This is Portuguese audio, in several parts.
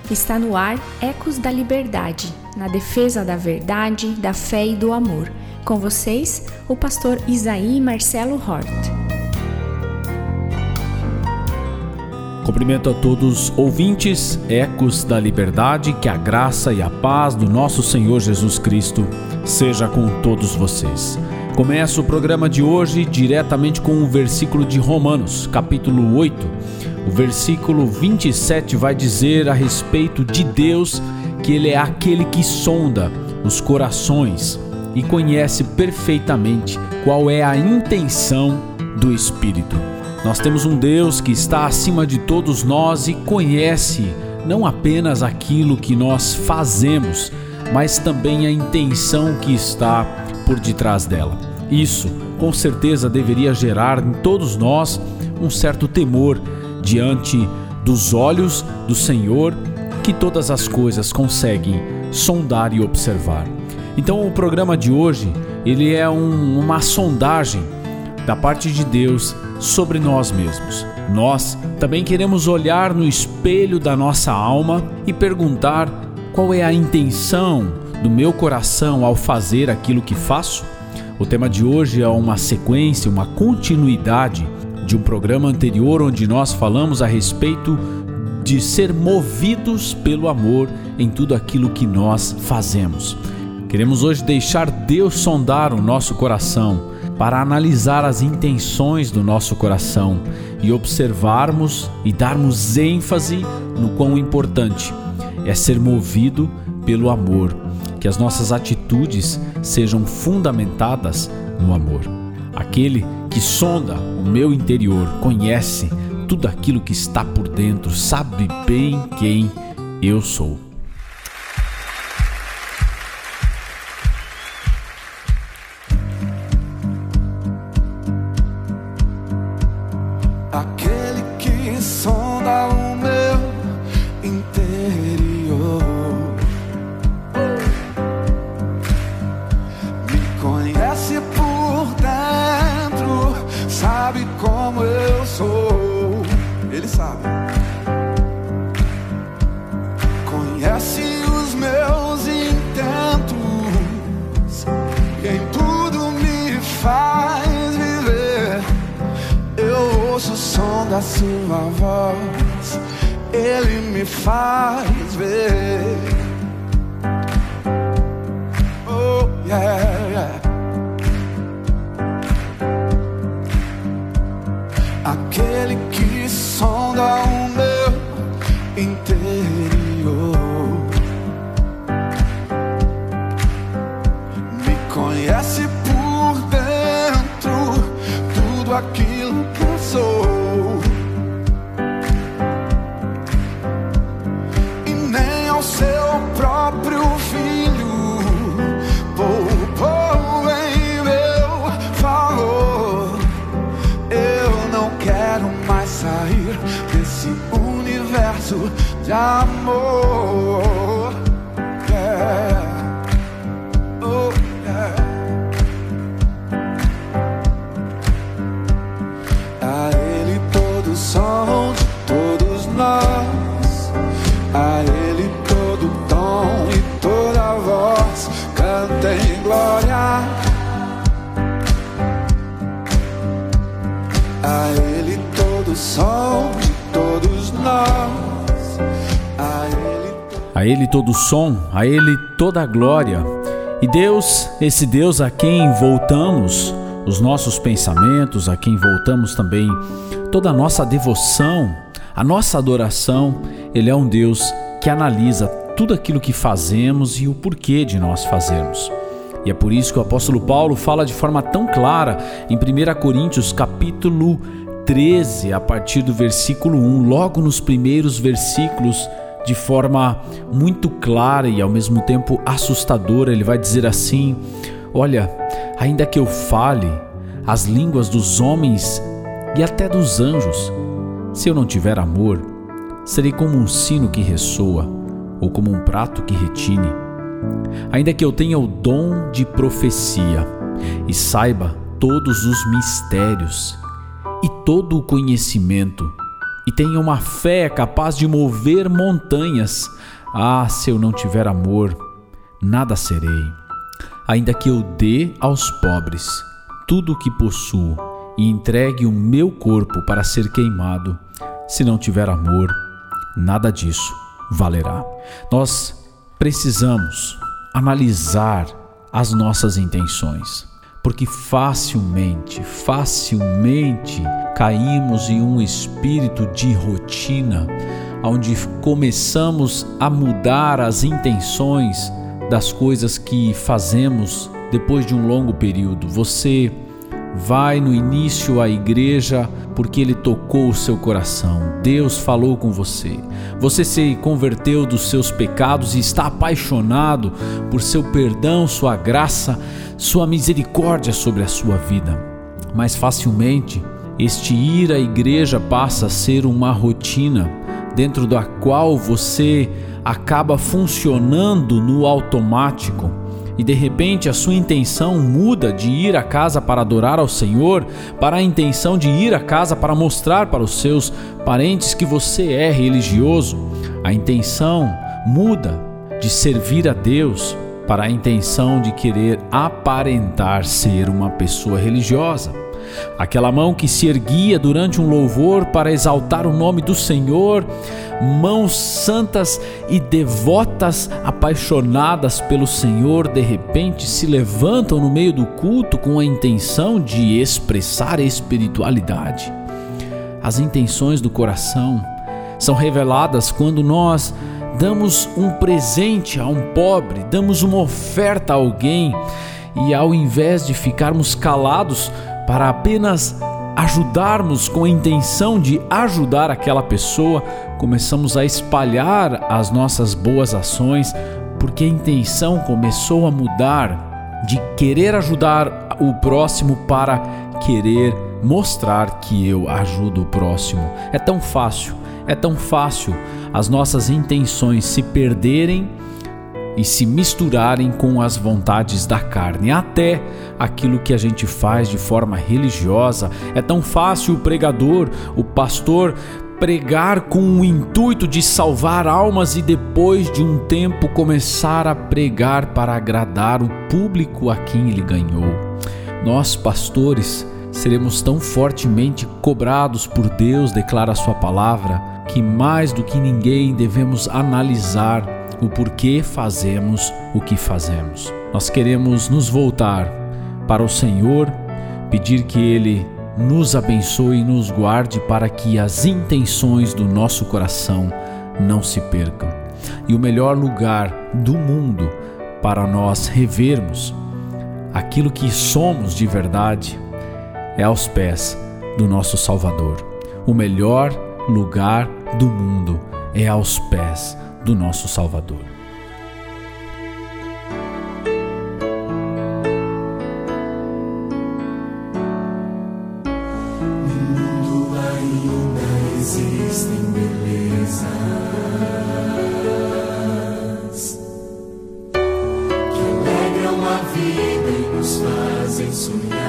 Está no ar Ecos da Liberdade, na defesa da verdade, da fé e do amor. Com vocês, o pastor Isaí Marcelo Hort. Cumprimento a todos os ouvintes, Ecos da Liberdade, que a graça e a paz do nosso Senhor Jesus Cristo seja com todos vocês. Começo o programa de hoje diretamente com o versículo de Romanos, capítulo 8. O versículo 27 vai dizer a respeito de Deus que Ele é aquele que sonda os corações e conhece perfeitamente qual é a intenção do Espírito. Nós temos um Deus que está acima de todos nós e conhece não apenas aquilo que nós fazemos, mas também a intenção que está por detrás dela. Isso, com certeza, deveria gerar em todos nós um certo temor diante dos olhos do Senhor, que todas as coisas conseguem sondar e observar. Então o programa de hoje, ele é uma sondagem da parte de Deus sobre nós mesmos. Nós também queremos olhar no espelho da nossa alma e perguntar qual é a intenção do meu coração ao fazer aquilo que faço. O tema de hoje é uma sequência, uma continuidade de um programa anterior onde nós falamos a respeito de ser movidos pelo amor em tudo aquilo que nós fazemos. Queremos hoje deixar Deus sondar o nosso coração para analisar as intenções do nosso coração e observarmos e darmos ênfase no quão importante é ser movido pelo amor, que as nossas atitudes sejam fundamentadas no amor. Aquele que sonda o meu interior, conhece tudo aquilo que está por dentro, sabe bem quem eu sou. Aquele que sonda o meu interior me conhece por dentro, sabe como eu sou. Ele sabe. Conhece os meus intentos e em tudo me faz viver. Eu ouço o som da sua voz, Ele me faz ver. Oh, yeah, yeah. Aquele que sonda o meu interior me conhece por dentro, tudo aquilo que eu sou, e nem ao seu próprio filho poupou em meu favor. Eu não quero mais sair desse universo de amor. Yeah. Oh, yeah. A Ele todo som de todos nós, a Ele todo tom e toda voz cantem glória. A Ele todo som de todos nós, A Ele todo som, a Ele toda glória. E Deus, esse Deus a quem voltamos os nossos pensamentos, a quem voltamos também toda a nossa devoção, a nossa adoração, Ele é um Deus que analisa tudo aquilo que fazemos e o porquê de nós fazermos. E é por isso que o apóstolo Paulo fala de forma tão clara em 1 Coríntios capítulo 13, a partir do versículo 1, logo nos primeiros versículos, de forma muito clara e ao mesmo tempo assustadora, ele vai dizer assim: olha, ainda que eu fale as línguas dos homens e até dos anjos, se eu não tiver amor, serei como um sino que ressoa ou como um prato que retine. Ainda que eu tenha o dom de profecia e saiba todos os mistérios e todo o conhecimento, e tenha uma fé capaz de mover montanhas. Ah, se eu não tiver amor, nada serei. Ainda que eu dê aos pobres tudo o que possuo e entregue o meu corpo para ser queimado, se não tiver amor, nada disso valerá. Nós precisamos analisar as nossas intenções, porque facilmente caímos em um espírito de rotina, onde começamos a mudar as intenções das coisas que fazemos depois de um longo período. Você vai no início à igreja porque Ele tocou o seu coração, Deus falou com você, você se converteu dos seus pecados e está apaixonado por seu perdão, sua graça, sua misericórdia sobre a sua vida. Mas facilmente este ir à igreja passa a ser uma rotina dentro da qual você acaba funcionando no automático. E de repente a sua intenção muda de ir à casa para adorar ao Senhor para a intenção de ir à casa para mostrar para os seus parentes que você é religioso. A intenção muda de servir a Deus para a intenção de querer aparentar ser uma pessoa religiosa. Aquela mão que se erguia durante um louvor para exaltar o nome do Senhor, mãos santas e devotas, apaixonadas pelo Senhor, de repente se levantam no meio do culto com a intenção de expressar espiritualidade. As intenções do coração são reveladas quando nós damos um presente a um pobre, damos uma oferta a alguém e, ao invés de ficarmos calados para apenas ajudarmos com a intenção de ajudar aquela pessoa, começamos a espalhar as nossas boas ações, porque a intenção começou a mudar de querer ajudar o próximo para querer mostrar que eu ajudo o próximo. É tão fácil as nossas intenções se perderem e se misturarem com as vontades da carne, até aquilo que a gente faz de forma religiosa. É tão fácil o pregador, o pastor, pregar com o intuito de salvar almas e depois de um tempo começar a pregar para agradar o público a quem ele ganhou. Nós, pastores, seremos tão fortemente cobrados por Deus, declara a sua palavra, que mais do que ninguém devemos analisar o porquê fazemos o que fazemos. Nós queremos nos voltar para o Senhor, pedir que Ele nos abençoe e nos guarde para que as intenções do nosso coração não se percam. E o melhor lugar do mundo para nós revermos aquilo que somos de verdade é aos pés do nosso Salvador. O melhor lugar do mundo é aos pés do nosso Salvador. No mundo ainda existem belezas que alegram a vida e nos fazem sonhar.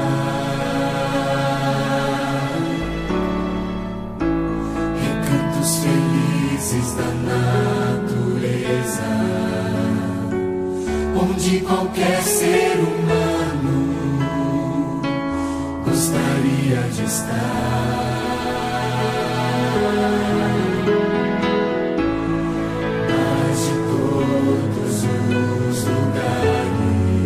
Recantos felizes da natureza, onde qualquer ser humano gostaria de estar. Mas de todos os lugares,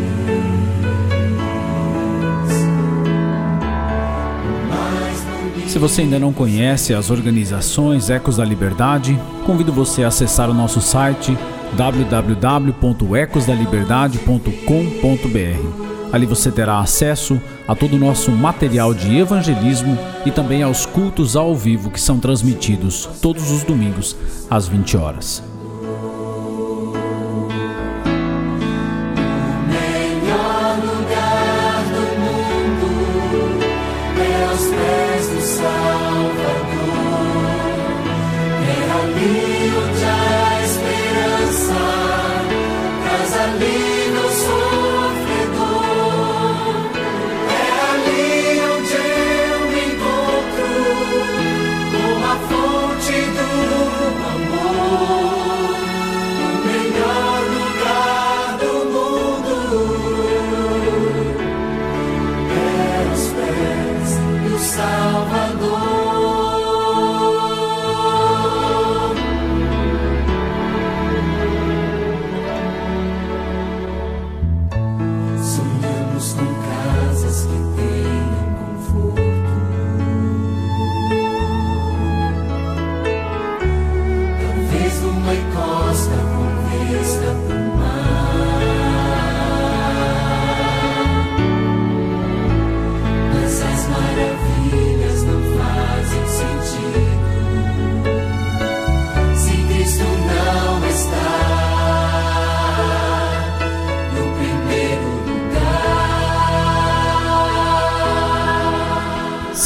mais bonito. Se você ainda não conhece as organizações Ecos da Liberdade, convido você a acessar o nosso site www.ecosdaliberdade.com.br. Ali você terá acesso a todo o nosso material de evangelismo e também aos cultos ao vivo que são transmitidos todos os domingos às 20 horas. É ali onde eu me encontro com a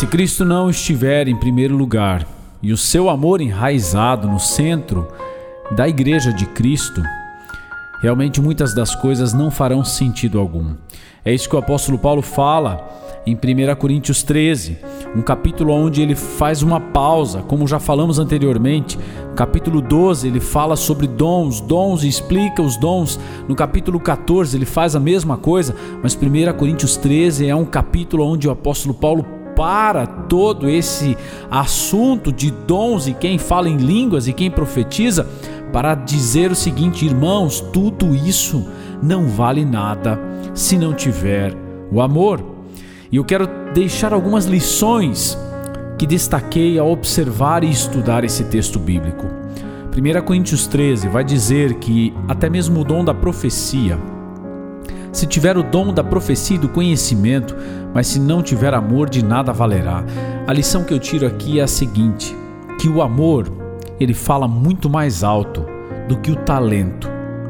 Se Cristo não estiver em primeiro lugar e o seu amor enraizado no centro da Igreja de Cristo, realmente muitas das coisas não farão sentido algum. É isso que o apóstolo Paulo fala em 1 Coríntios 13, um capítulo onde ele faz uma pausa, como já falamos anteriormente. No capítulo 12 ele fala sobre dons e explica os dons. No capítulo 14 ele faz a mesma coisa, mas 1 Coríntios 13 é um capítulo onde o apóstolo Paulo para todo esse assunto de dons e quem fala em línguas e quem profetiza, para dizer o seguinte: irmãos, tudo isso não vale nada se não tiver o amor. E eu quero deixar algumas lições que destaquei ao observar e estudar esse texto bíblico. 1 Coríntios 13 vai dizer que até mesmo o dom da profecia, se tiver o dom da profecia e do conhecimento, mas se não tiver amor, de nada valerá. A lição que eu tiro aqui é a seguinte: que o amor, ele fala muito mais alto do que o talento.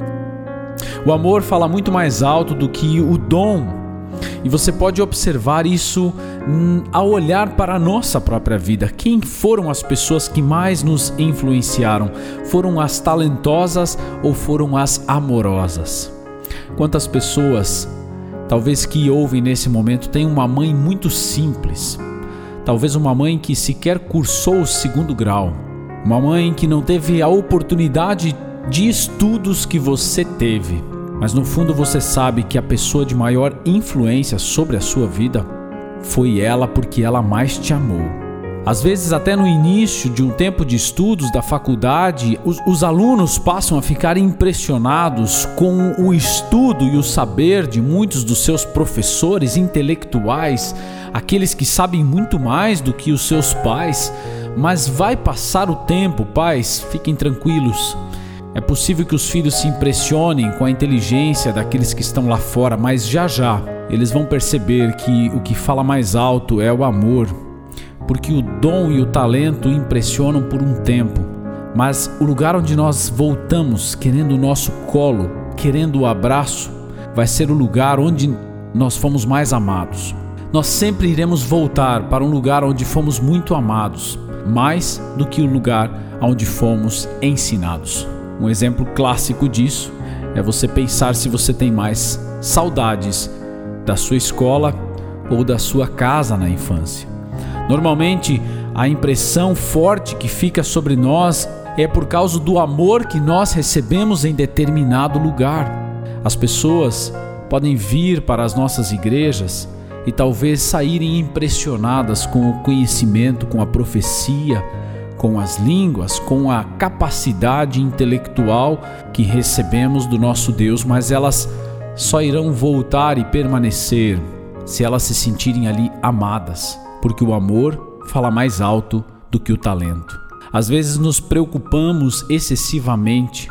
O amor fala muito mais alto do que o dom. E você pode observar isso ao olhar para a nossa própria vida. Quem foram as pessoas que mais nos influenciaram? Foram as talentosas ou foram as amorosas? Quantas pessoas, talvez que ouvem nesse momento, têm uma mãe muito simples? Talvez uma mãe que sequer cursou o 2º grau. Uma mãe que não teve a oportunidade de estudos que você teve. Mas no fundo você sabe que a pessoa de maior influência sobre a sua vida foi ela, porque ela mais te amou. Às vezes até no início de um tempo de estudos da faculdade, os alunos passam a ficar impressionados com o estudo e o saber de muitos dos seus professores intelectuais, aqueles que sabem muito mais do que os seus pais. Mas vai passar o tempo, pais, fiquem tranquilos. É possível que os filhos se impressionem com a inteligência daqueles que estão lá fora, mas já eles vão perceber que o que fala mais alto é o amor, porque o dom e o talento impressionam por um tempo, mas o lugar onde nós voltamos querendo o nosso colo, querendo o abraço, vai ser o lugar onde nós fomos mais amados. Nós sempre iremos voltar para um lugar onde fomos muito amados, mais do que o lugar onde fomos ensinados. Um exemplo clássico disso é você pensar se você tem mais saudades da sua escola ou da sua casa na infância. Normalmente, a impressão forte que fica sobre nós é por causa do amor que nós recebemos em determinado lugar. As pessoas podem vir para as nossas igrejas e talvez saírem impressionadas com o conhecimento, com a profecia, com as línguas, com a capacidade intelectual que recebemos do nosso Deus, mas elas só irão voltar e permanecer se elas se sentirem ali amadas, porque o amor fala mais alto do que o talento. Às vezes nos preocupamos excessivamente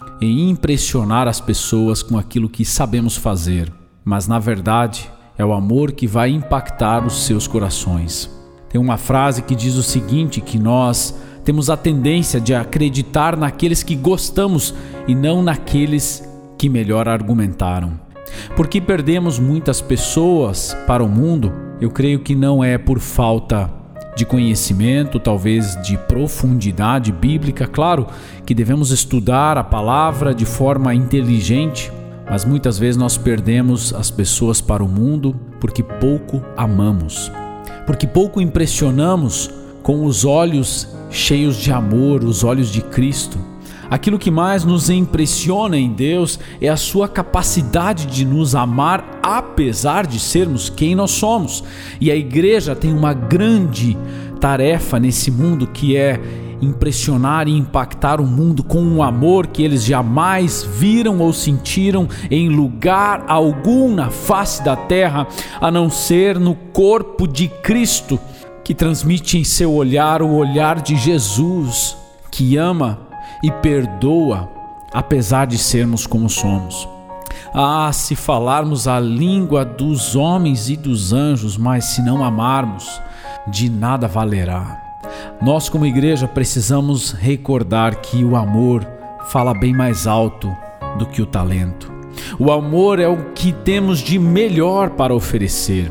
em impressionar as pessoas com aquilo que sabemos fazer, mas na verdade é o amor que vai impactar os seus corações. Tem uma frase que diz o seguinte, que nós temos a tendência de acreditar naqueles que gostamos e não naqueles que melhor argumentaram. Por que perdemos muitas pessoas para o mundo? Eu creio que não é por falta de conhecimento, talvez de profundidade bíblica. Claro que devemos estudar a palavra de forma inteligente, mas muitas vezes nós perdemos as pessoas para o mundo porque pouco amamos. Porque pouco impressionamos com os olhos cheios de amor, os olhos de Cristo. Aquilo que mais nos impressiona em Deus é a sua capacidade de nos amar apesar de sermos quem nós somos. E a igreja tem uma grande tarefa nesse mundo, que é impressionar e impactar o mundo com um amor que eles jamais viram ou sentiram em lugar algum na face da terra, a não ser no corpo de Cristo, que transmite em seu olhar o olhar de Jesus, que ama e perdoa apesar de sermos como somos. Se falarmos a língua dos homens e dos anjos, mas se não amarmos, de nada valerá. Nós como igreja precisamos recordar que o amor fala bem mais alto do que o talento. O amor é o que temos de melhor para oferecer.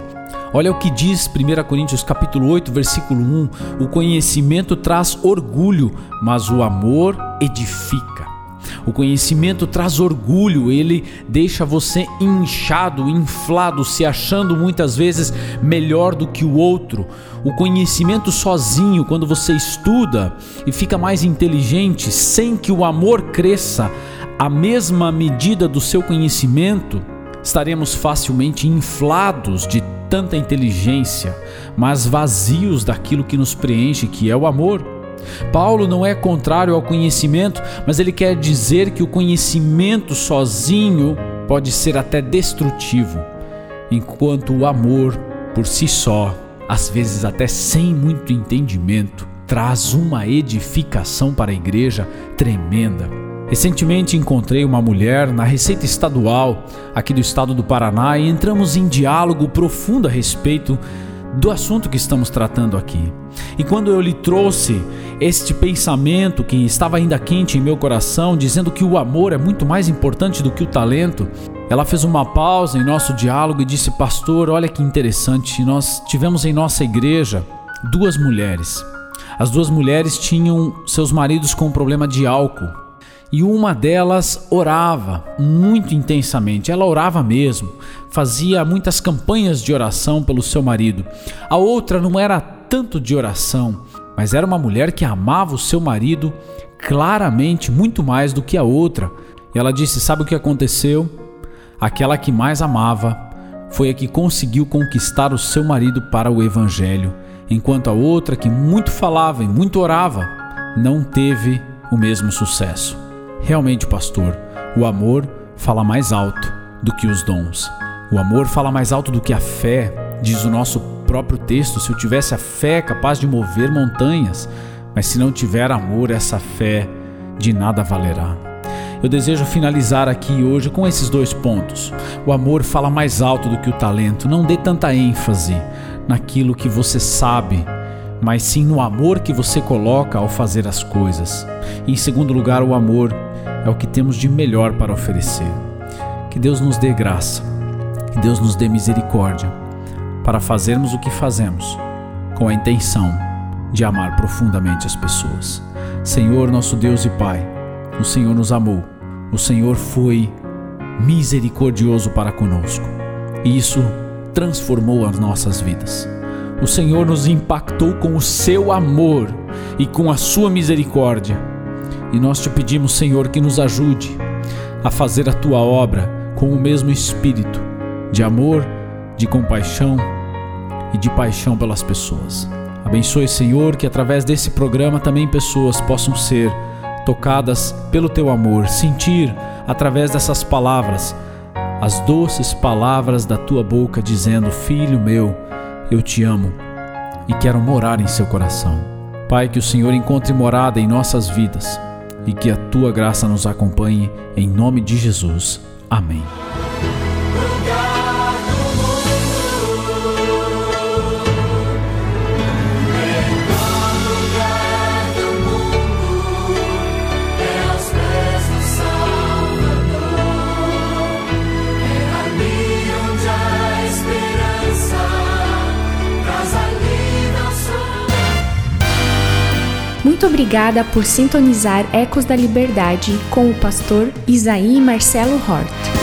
Olha o que diz 1 Coríntios capítulo 8, versículo 1. O conhecimento traz orgulho, mas o amor edifica. O conhecimento traz orgulho, ele deixa você inchado, inflado, se achando muitas vezes melhor do que o outro. O conhecimento sozinho, quando você estuda e fica mais inteligente, sem que o amor cresça à mesma medida do seu conhecimento, estaremos facilmente inflados de tanta inteligência, mas vazios daquilo que nos preenche, que é o amor. Paulo não é contrário ao conhecimento, mas ele quer dizer que o conhecimento sozinho pode ser até destrutivo, enquanto o amor, por si só, às vezes até sem muito entendimento, traz uma edificação para a igreja tremenda. Recentemente encontrei uma mulher na Receita Estadual aqui do estado do Paraná e entramos em diálogo profundo a respeito do assunto que estamos tratando aqui. E quando eu lhe trouxe este pensamento que estava ainda quente em meu coração, dizendo que o amor é muito mais importante do que o talento, ela fez uma pausa em nosso diálogo e disse: pastor, olha que interessante, nós tivemos em nossa igreja 2 mulheres. As 2 mulheres tinham seus maridos com problema de álcool. E uma delas orava muito intensamente, ela orava mesmo, fazia muitas campanhas de oração pelo seu marido. A outra não era tanto de oração, mas era uma mulher que amava o seu marido claramente muito mais do que a outra. E ela disse: sabe o que aconteceu? Aquela que mais amava foi a que conseguiu conquistar o seu marido para o evangelho, enquanto a outra, que muito falava e muito orava, não teve o mesmo sucesso. Realmente, pastor, o amor fala mais alto do que os dons. O amor fala mais alto do que a fé, diz o nosso próprio texto. Se eu tivesse a fé capaz de mover montanhas, mas se não tiver amor, essa fé de nada valerá. Eu desejo finalizar aqui hoje com esses 2 pontos. O amor fala mais alto do que o talento. Não dê tanta ênfase naquilo que você sabe, mas sim no amor que você coloca ao fazer as coisas. E em segundo lugar, o amor é o que temos de melhor para oferecer. Que Deus nos dê graça, que Deus nos dê misericórdia para fazermos o que fazemos com a intenção de amar profundamente as pessoas. Senhor, nosso Deus e Pai, o Senhor nos amou, o Senhor foi misericordioso para conosco e isso transformou as nossas vidas. O Senhor nos impactou com o seu amor e com a sua misericórdia. E nós te pedimos, Senhor, que nos ajude a fazer a tua obra com o mesmo espírito de amor, de compaixão e de paixão pelas pessoas. Abençoe, Senhor, que através desse programa também pessoas possam ser tocadas pelo teu amor, sentir através dessas palavras as doces palavras da tua boca dizendo: filho meu, eu te amo e quero morar em seu coração. Pai, que o Senhor encontre morada em nossas vidas e que a tua graça nos acompanhe, em nome de Jesus. Amém. Muito obrigada por sintonizar Ecos da Liberdade com o pastor Isaí Marcelo Hort.